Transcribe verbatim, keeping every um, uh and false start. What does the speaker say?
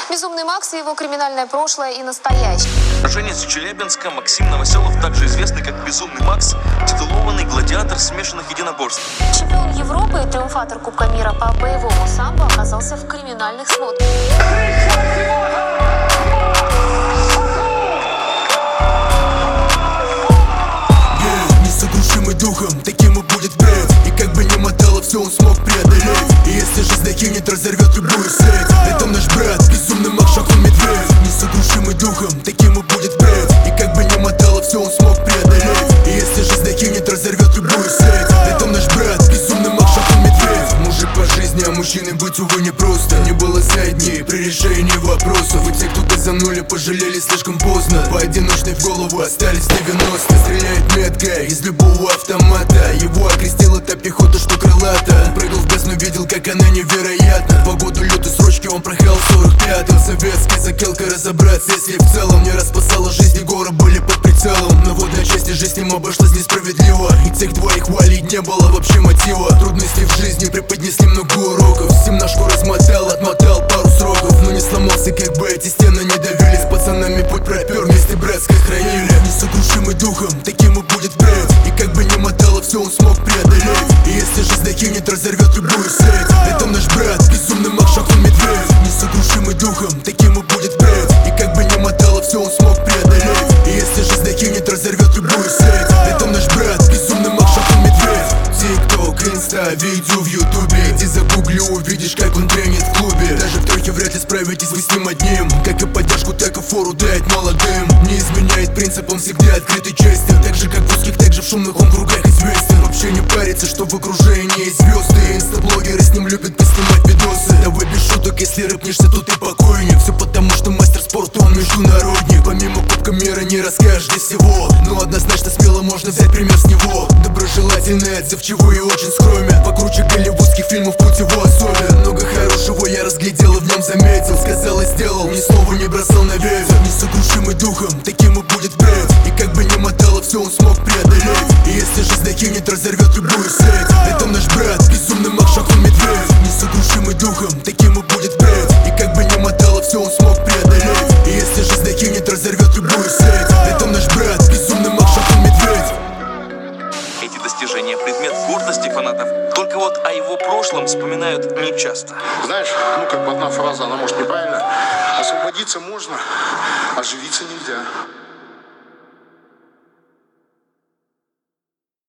Безумный Макс и его криминальное прошлое и настоящее. Уроженец Челябинска Максим Новоселов, также известный как Безумный Макс, титулованный гладиатор смешанных единоборств. Чемпион Европы и триумфатор Кубка мира по боевому самбо оказался в криминальных сводках. Несокрушимый духом, таким и будет бред. И как бы ни мотало, все он смог преодолеть. И если жизнь накинет, разорвет любую сеть. Это наш брат, Безумный Макс, шаг он медведь. Несокрушимый духом, таким и будет бред. И как бы ни мотало, все он смог преодолеть. И если жизнь накинет, разорвет любую сеть. Это наш брат, Безумный Макс, шаг он медведь. Мужик по жизни, а мужчиной быть, увы, непросто. Не было задней при решении вопросов. И те, кто газанули, пожалели слишком поздно. Поодиночной в голову остались девяносто. Стреляет метко из любого автомата. Его окрестила та пехота, что крылата. Он прыгал в бездну, видел, как она невероятна. По году лётой срочки он проехал сорок пятым. Советской закелкой разобраться, если в целом не распасала жизнь, и горы были под прицелом. Но вот для части жизнь им обошлась несправедливо. И тех двоих хвалить не было вообще мотива. Трудности в жизни преподнесли много уроков. Семнашку размотал, отмотал пару сроков. Но не сломался, как бы эти стены не давили. С пацанами путь пропер, вместе братской хранили. Несокрушимый духом, таким и будет бред. И как бы ни мотало, все он смог преодолеть. И если жизнь накинет, разорвет любую сеть. Это наш брат, Безумный Макс, шаг он медведь. Несокрушимый духом, таким и будет бред. И как бы ни мотало, все он смог преодолеть. И если жизнь накинет, разорвет любую сеть. Это наш брат, Безумный Макс, шаг он медведь. Тик-ток, инста, видео в ютубе. Иди загугли, увидишь, как он тренит в клубе. Даже в тройке вряд ли справитесь вы с ним одним. Как и поддержку, так и фору дает молодым. Не изменяет принцип, он всегда открыт и честен. Так же, как в узких, так же в шумных он кругах известен. Вообще не парится, что в окружении есть звезды. Инстаблогеры с ним любят поснимать видосы. Давай без шуток, если рыпнешься, то ты покойник. Все потому, что мастер спорта, он международник. Помимо Кубка мира не расскажешь для всего. Но однозначно смело можно взять пример с него. Доброжелательный, отзывчивый и очень скромен. Покруче голливудских фильмов, путь его особен. Много хорошего я разглядел и в нем заметил. Сказал и сделал, ни слова не бросал на ветер. Несокрушимый духом, таким и будет бред. И как бы ни мотало, все он смог преодолеть. И если жизнь накинет, разорвет любую сеть. Это наш брат, Безумный Макс, шаг он медведь. Несокрушимый духом, таким и будет бред. И как бы ни мотало, все он смог преодолеть. И если жизнь накинет, разорвет любую сеть. Это наш брат, Безумный Макс, шаг он медведь. Эти достижения предмет гордости фанатов. Только вот о его прошлом вспоминают нечасто. Знаешь, ну как бы одна фраза, она может неправильно. Освободиться можно, оживиться нельзя.